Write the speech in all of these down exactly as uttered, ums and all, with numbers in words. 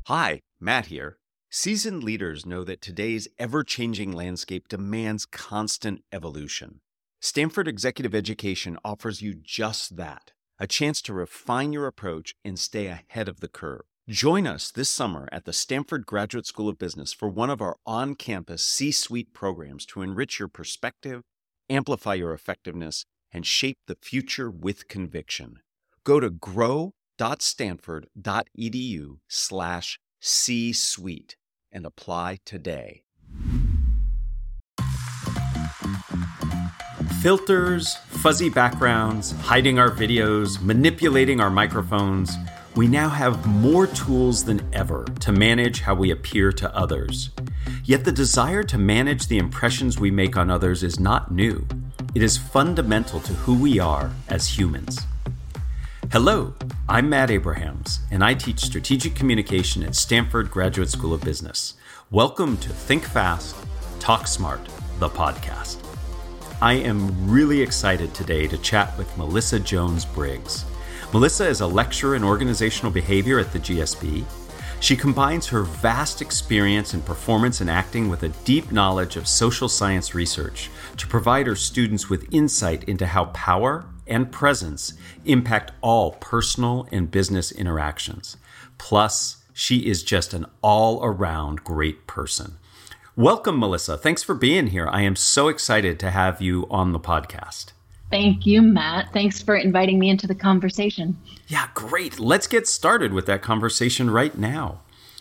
Hi, Matt here. Seasoned leaders know that today's ever-changing landscape demands constant evolution. Stanford Executive Education offers you just that, a chance to refine your approach and stay ahead of the curve. Join us this summer at the Stanford Graduate School of Business for one of our on-campus C-suite programs to enrich your perspective, amplify your effectiveness, and shape the future with conviction. Go to grow.stanford.edu slash C-suite and apply today. Filters, fuzzy backgrounds, hiding our videos, manipulating our microphones. We now have more tools than ever to manage how we appear to others. Yet the desire to manage the impressions we make on others is not new. It is fundamental to who we are as humans. Hello, I'm Matt Abrahams, and I teach strategic communication at Stanford Graduate School of Business. Welcome to Think Fast, Talk Smart, the podcast. I am really excited today to chat with Melissa Jones-Briggs. Melissa is a lecturer in organizational behavior at the G S B. She combines her vast experience in performance and acting with a deep knowledge of social science research to provide her students with insight into how power and presence impact all personal and business interactions. Plus, she is just an all-around great person. Welcome, Melissa. Thanks for being here. I am so excited to have you on the podcast. Thank you, Matt. Thanks for inviting me into the conversation. Yeah, great. Let's get started with that conversation right now.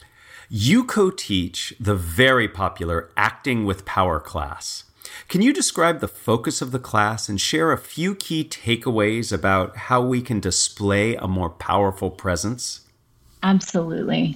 You co-teach the very popular Acting with Power class. Can you describe the focus of the class and share a few key takeaways about how we can display a more powerful presence? Absolutely.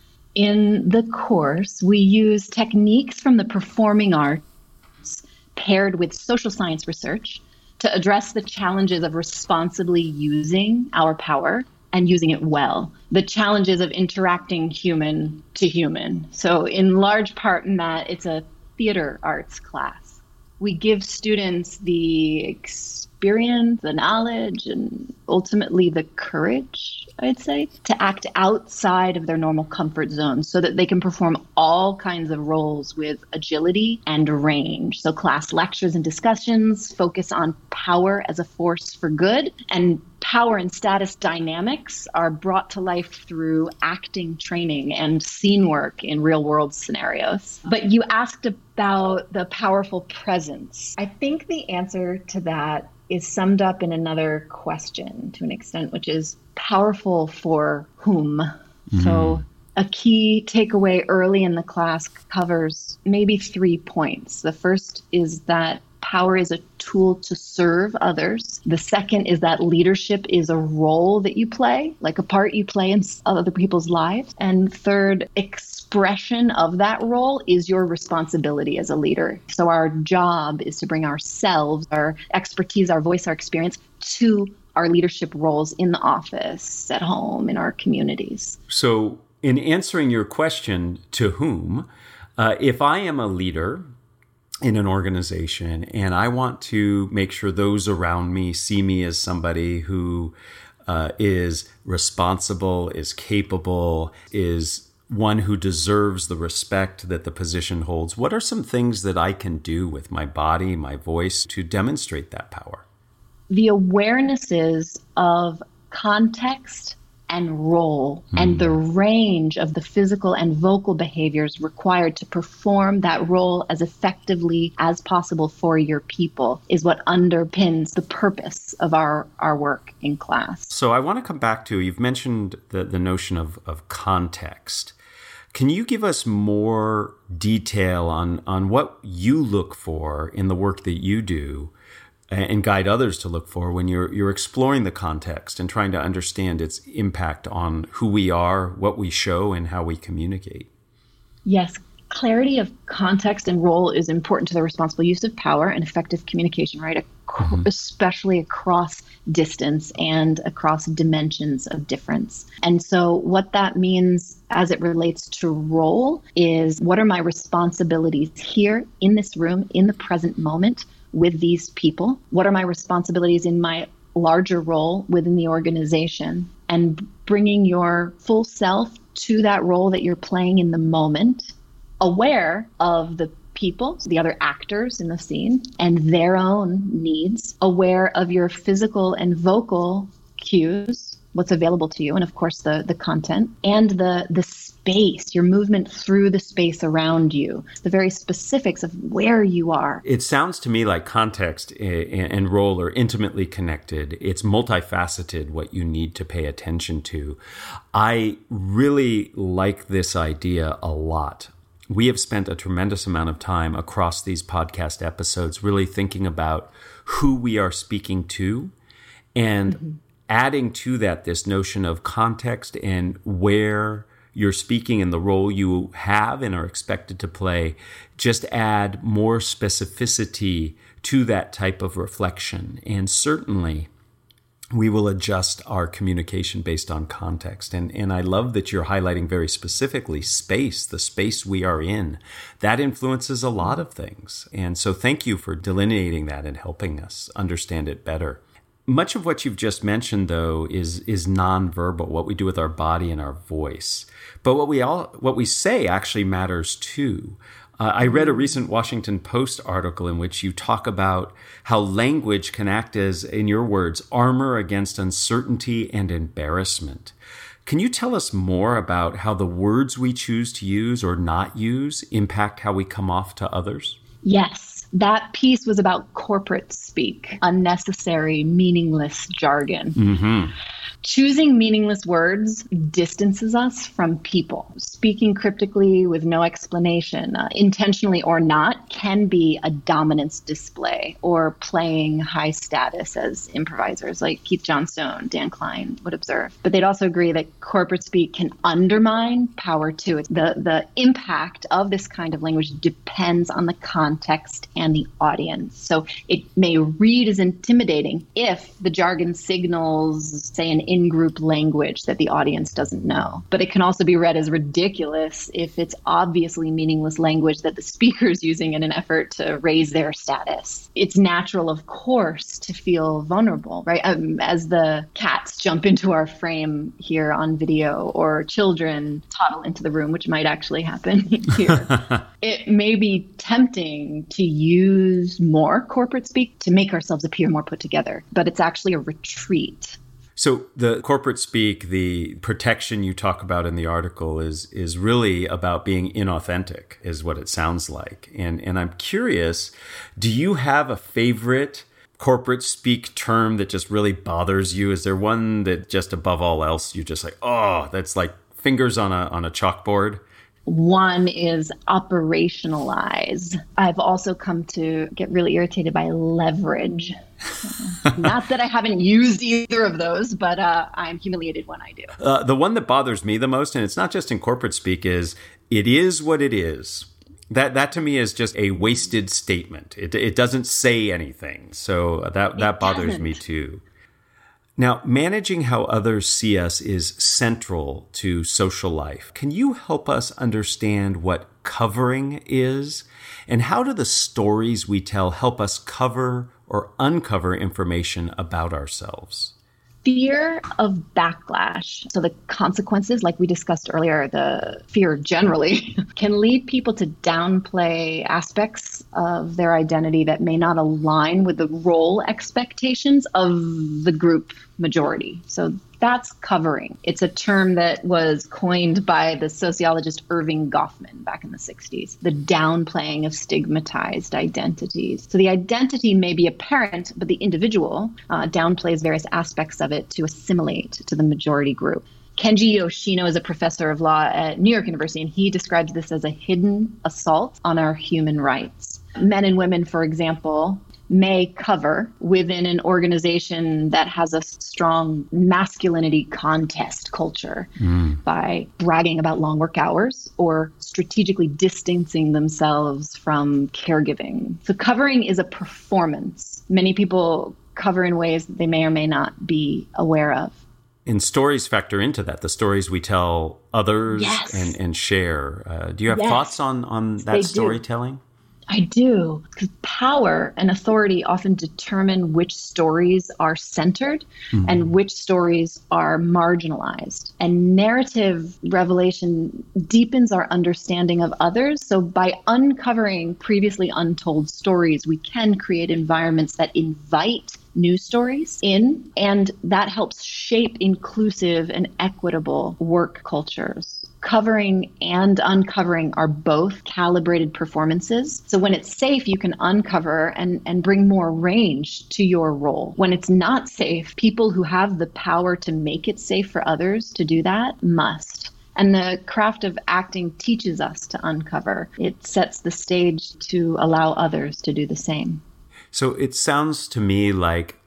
In the course, we use techniques from the performing arts paired with social science research to address the challenges of responsibly using our power and using it well, the challenges of interacting human to human. So in large part, Matt, it's a theater arts class. We give students the experience, the knowledge, and ultimately the courage, I'd say, to act outside of their normal comfort zone so that they can perform all kinds of roles with agility and range. So class lectures and discussions focus on power as a force for good, and power and status dynamics are brought to life through acting training and scene work in real-world scenarios. But you asked about the powerful presence. I think the answer to that is summed up in another question to an extent, which is powerful for whom? Mm-hmm. So a key takeaway early in the class covers maybe three points. The first is that power is a tool to serve others. The second is that leadership is a role that you play, like a part you play in other people's lives. And third, expression of that role is your responsibility as a leader. So our job is to bring ourselves, our expertise, our voice, our experience to our leadership roles in the office, at home, in our communities. So in answering your question, to whom, uh, if I am a leader in an organization and I want to make sure those around me see me as somebody who uh, is responsible, is capable, is one who deserves the respect that the position holds, what are some things that I can do with my body, my voice to demonstrate that power? The awarenesses of context and role mm. and the range of the physical and vocal behaviors required to perform that role as effectively as possible for your people is what underpins the purpose of our, our work in class. So I want to come back to, you've mentioned the, the notion of, of context. Can you give us more detail on, on what you look for in the work that you do and guide others to look for when you're you're exploring the context and trying to understand its impact on who we are, what we show, and how we communicate? Yes, clarity of context and role is important to the responsible use of power and effective communication, right? Mm-hmm. Especially across distance and across dimensions of difference. And so what that means as it relates to role is, what are my responsibilities here in this room, in the present moment, with these people? What are my responsibilities in my larger role within the organization? And bringing your full self to that role that you're playing in the moment, aware of the people, the other actors in the scene, and their own needs, aware of your physical and vocal cues, what's available to you, and of course the the content, and the the space, your movement through the space around you, the very specifics of where you are. It sounds to me like context and role are intimately connected. It's multifaceted what you need to pay attention to. I really like this idea a lot. We have spent a tremendous amount of time across these podcast episodes really thinking about who we are speaking to and mm-hmm. adding to that this notion of context and where you're speaking and the role you have and are expected to play. Just add more specificity to that type of reflection. And certainly, we will adjust our communication based on context. And and I love that you're highlighting very specifically space, the space we are in. That influences a lot of things. And so thank you for delineating that and helping us understand it better. Much of what you've just mentioned, though, is is nonverbal, what we do with our body and our voice. But what we all what we say actually matters too. Uh, I read a recent Washington Post article in which you talk about how language can act as, in your words, armor against uncertainty and embarrassment. Can you tell us more about how the words we choose to use or not use impact how we come off to others? Yes. That piece was about corporate speak, unnecessary, meaningless jargon. Mm-hmm. Choosing meaningless words distances us from people. Speaking cryptically with no explanation, uh, intentionally or not, can be a dominance display or playing high status as improvisers like Keith Johnstone, Dan Klein would observe. But they'd also agree that corporate speak can undermine power too. The, the impact of this kind of language depends on the context and the audience. So it may read as intimidating if the jargon signals, say, an in-group language that the audience doesn't know. But it can also be read as ridiculous if it's obviously meaningless language that the speaker is using in an effort to raise their status. It's natural, of course, to feel vulnerable, right? Um, as the cats jump into our frame here on video or children toddle into the room, which might actually happen here. It may be tempting to use more corporate speak to make ourselves appear more put together, but it's actually a retreat. So the corporate speak, the protection you talk about in the article is is really about being inauthentic, is what it sounds like. And and I'm curious, do you have a favorite corporate speak term that just really bothers you? Is there one that just above all else you just like, oh, that's like fingers on a on a chalkboard? One is operationalize. I've also come to get really irritated by leverage. Not that I haven't used either of those, but uh, I'm humiliated when I do. Uh, the one that bothers me the most, and it's not just in corporate speak, is it is what it is. That that to me is just a wasted statement. It it doesn't say anything. So that, that bothers doesn't. me too. Now, managing how others see us is central to social life. Can you help us understand what covering is? And how do the stories we tell help us cover or uncover information about ourselves? Fear of backlash. So the consequences, like we discussed earlier, the fear generally can lead people to downplay aspects of their identity that may not align with the role expectations of the group majority. So that's covering. It's a term that was coined by the sociologist Irving Goffman back in the sixties, the downplaying of stigmatized identities. So the identity may be apparent, but the individual uh, downplays various aspects of it to assimilate to the majority group. Kenji Yoshino is a professor of law at New York University, and he describes this as a hidden assault on our human rights. Men and women, for example, may cover within an organization that has a strong masculinity contest culture mm. by bragging about long work hours or strategically distancing themselves from caregiving. So covering is a performance. Many people cover in ways that they may or may not be aware of. And stories factor into that, the stories we tell others yes. and, and share. Uh, do you have yes. thoughts on, on that they storytelling? Do. I do, because power and authority often determine which stories are centered mm-hmm. and which stories are marginalized. And narrative revelation deepens our understanding of others. So by uncovering previously untold stories, we can create environments that invite new stories in, and that helps shape inclusive and equitable work cultures. Covering and uncovering are both calibrated performances. So when it's safe, you can uncover and, and bring more range to your role. When it's not safe, people who have the power to make it safe for others to do that must. And the craft of acting teaches us to uncover. It sets the stage to allow others to do the same. So it sounds to me like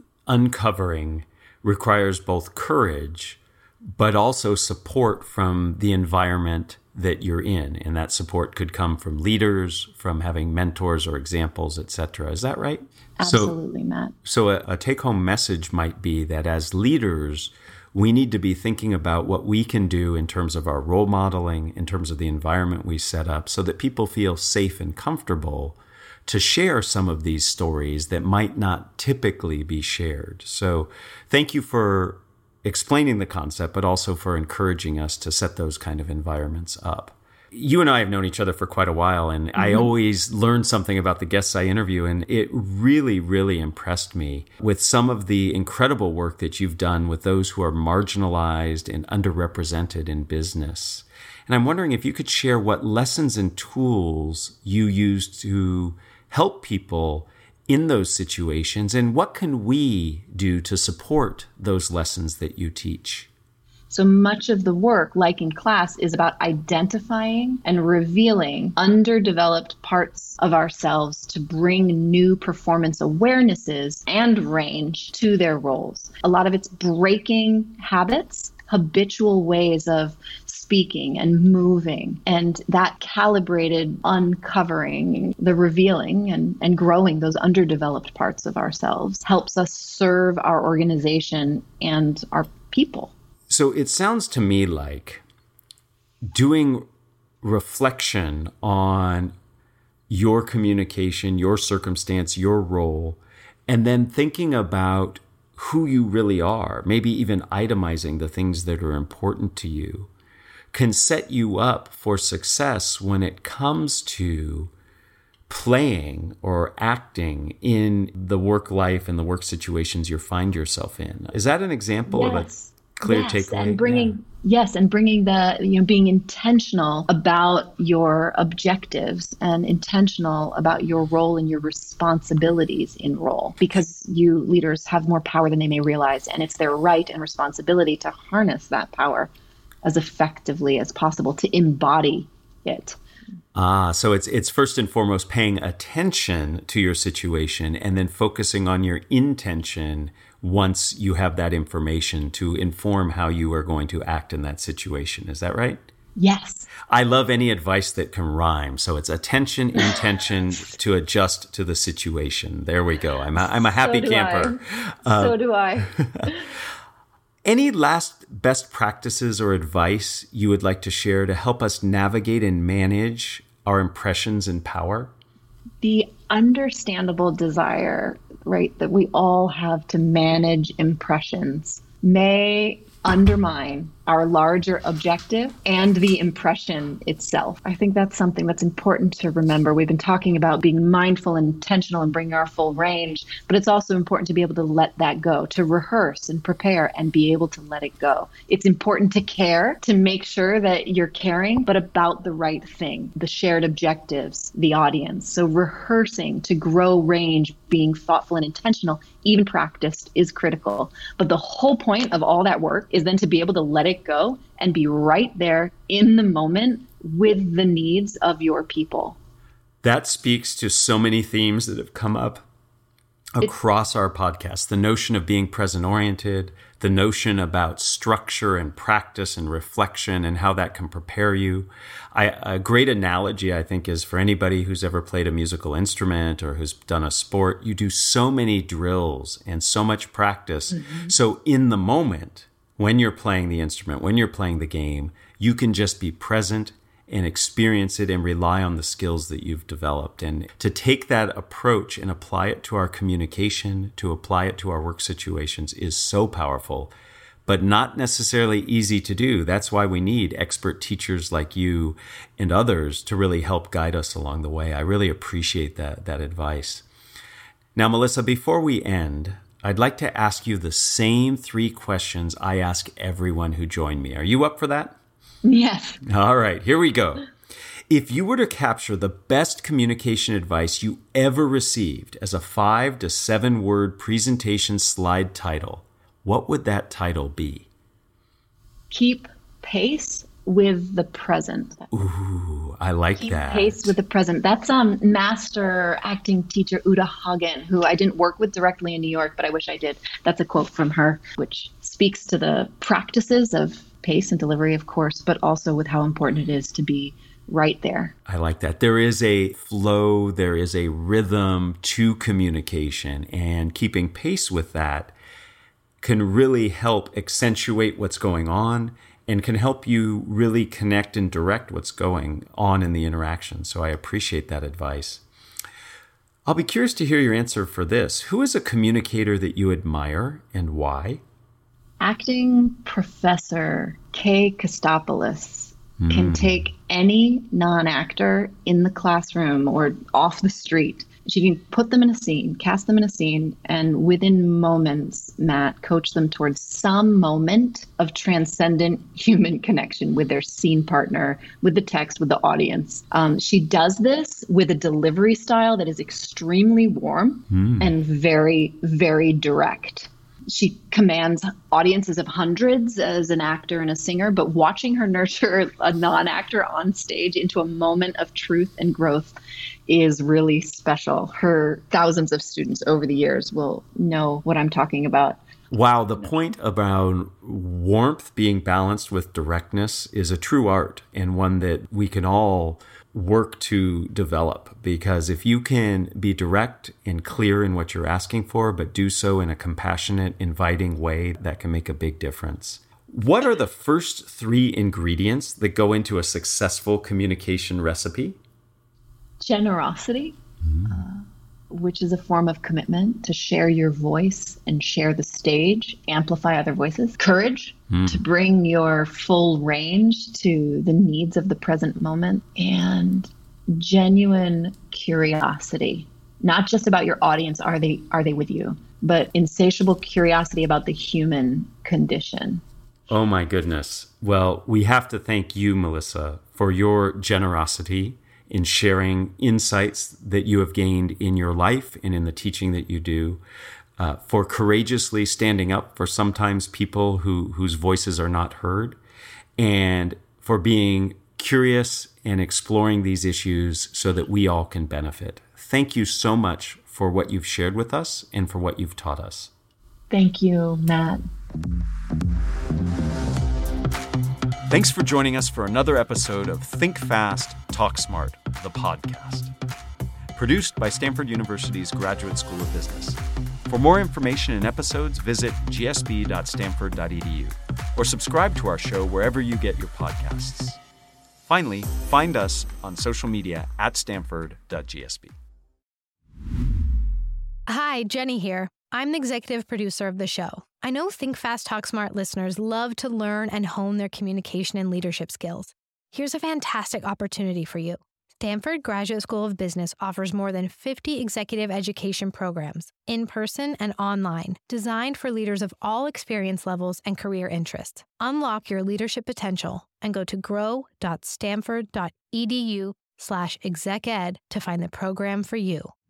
uncovering requires both courage, but also support from the environment that you're in. And that support could come from leaders, from having mentors or examples, et cetera. Is that right? Absolutely, so, Matt. So a, a take-home message might be that as leaders, we need to be thinking about what we can do in terms of our role modeling, in terms of the environment we set up, so that people feel safe and comfortable to share some of these stories that might not typically be shared. So thank you for explaining the concept, but also for encouraging us to set those kind of environments up. You and I have known each other for quite a while, and mm-hmm. I always learn something about the guests I interview, and it really, really impressed me with some of the incredible work that you've done with those who are marginalized and underrepresented in business. And I'm wondering if you could share what lessons and tools you use to help people in those situations, and what can we do to support those lessons that you teach? So much of the work, like in class, is about identifying and revealing underdeveloped parts of ourselves to bring new performance awarenesses and range to their roles. A lot of it's breaking habits, habitual ways of speaking and moving, and that calibrated uncovering, the revealing and, and growing those underdeveloped parts of ourselves helps us serve our organization and our people. So it sounds to me like doing reflection on your communication, your circumstance, your role, and then thinking about who you really are, maybe even itemizing the things that are important to you, can set you up for success when it comes to playing or acting in the work life and the work situations you find yourself in. Is that an example yes. of a clear yes. takeaway? And bringing, yeah. Yes, and bringing the, you know, being intentional about your objectives and intentional about your role and your responsibilities in role, because you leaders have more power than they may realize, and it's their right and responsibility to harness that power as effectively as possible, to embody it. Ah, so it's it's first and foremost paying attention to your situation and then focusing on your intention once you have that information to inform how you are going to act in that situation. Is that right? Yes. I love any advice that can rhyme. So it's attention, intention to adjust to the situation. There we go. I'm a, I'm a happy so camper. Uh, so do I. Any last best practices or advice you would like to share to help us navigate and manage our impressions and power? The understandable desire, right, that we all have to manage impressions may undermine our larger objective and the impression itself. I think that's something that's important to remember. We've been talking about being mindful and intentional and bringing our full range, but it's also important to be able to let that go, to rehearse and prepare and be able to let it go. It's important to care, to make sure that you're caring, but about the right thing, the shared objectives, the audience. So rehearsing to grow range, being thoughtful and intentional, even practiced, is critical. But the whole point of all that work is then to be able to let it go and be right there in the moment with the needs of your people. That speaks to so many themes that have come up across it's, our podcast. The notion of being present-oriented, the notion about structure and practice and reflection and how that can prepare you. I, a great analogy, I think, is for anybody who's ever played a musical instrument or who's done a sport, you do so many drills and so much practice. Mm-hmm. So in the moment, when you're playing the instrument, when you're playing the game, you can just be present and experience it and rely on the skills that you've developed. And to take that approach and apply it to our communication, to apply it to our work situations is so powerful, but not necessarily easy to do. That's why we need expert teachers like you and others to really help guide us along the way. I really appreciate that, that advice. Now, Melissa, before we end, I'd like to ask you the same three questions I ask everyone who joined me. Are you up for that? Yes. All right, here we go. If you were to capture the best communication advice you ever received as a five to seven word presentation slide title, what would that title be? Keep pace with the present. Ooh, I like Keep that. Pace with the present. That's um master acting teacher Uta Hagen, who I didn't work with directly in New York, but I wish I did. That's a quote from her, which speaks to the practices of pace and delivery, of course, but also with how important it is to be right there. I like that. There is a flow, there is a rhythm to communication, and keeping pace with that can really help accentuate what's going on and can help you really connect and direct what's going on in the interaction. So I appreciate that advice. I'll be curious to hear your answer for this. Who is a communicator that you admire and why? Acting professor Kay Kostopoulos mm. can take any non-actor in the classroom or off the street. She can put them in a scene, cast them in a scene, and within moments, Matt, coach them towards some moment of transcendent human connection with their scene partner, with the text, with the audience. Um, she does this with a delivery style that is extremely warm mm. and very, very direct. She commands audiences of hundreds as an actor and a singer, but watching her nurture a non-actor on stage into a moment of truth and growth is really special. Her thousands of students over the years will know what I'm talking about. Wow, the point about warmth being balanced with directness is a true art and one that we can all work to develop, because if you can be direct and clear in what you're asking for, but do so in a compassionate, inviting way, that can make a big difference. What are the first three ingredients that go into a successful communication recipe? Generosity, mm. uh, which is a form of commitment to share your voice and share the stage, amplify other voices. Courage, mm. to bring your full range to the needs of the present moment. And genuine curiosity, not just about your audience, are they are they with you, but insatiable curiosity about the human condition. Oh my goodness. Well, we have to thank you, Melissa, for your generosity in sharing insights that you have gained in your life and in the teaching that you do, uh, for courageously standing up for sometimes people who whose voices are not heard, and for being curious and exploring these issues so that we all can benefit. Thank you so much for what you've shared with us and for what you've taught us. Thank you, Matt. Thanks for joining us for another episode of Think Fast, Talk Smart, the podcast. Produced by Stanford University's Graduate School of Business. For more information and episodes, visit g s b dot stanford dot e d u or subscribe to our show wherever you get your podcasts. Finally, find us on social media at stanford dot g s b. Hi, Jenny here. I'm the executive producer of the show. I know Think Fast, Talk Smart listeners love to learn and hone their communication and leadership skills. Here's a fantastic opportunity for you. Stanford Graduate School of Business offers more than fifty executive education programs, in person and online, designed for leaders of all experience levels and career interests. Unlock your leadership potential and go to grow dot stanford dot e d u slash exec ed to find the program for you.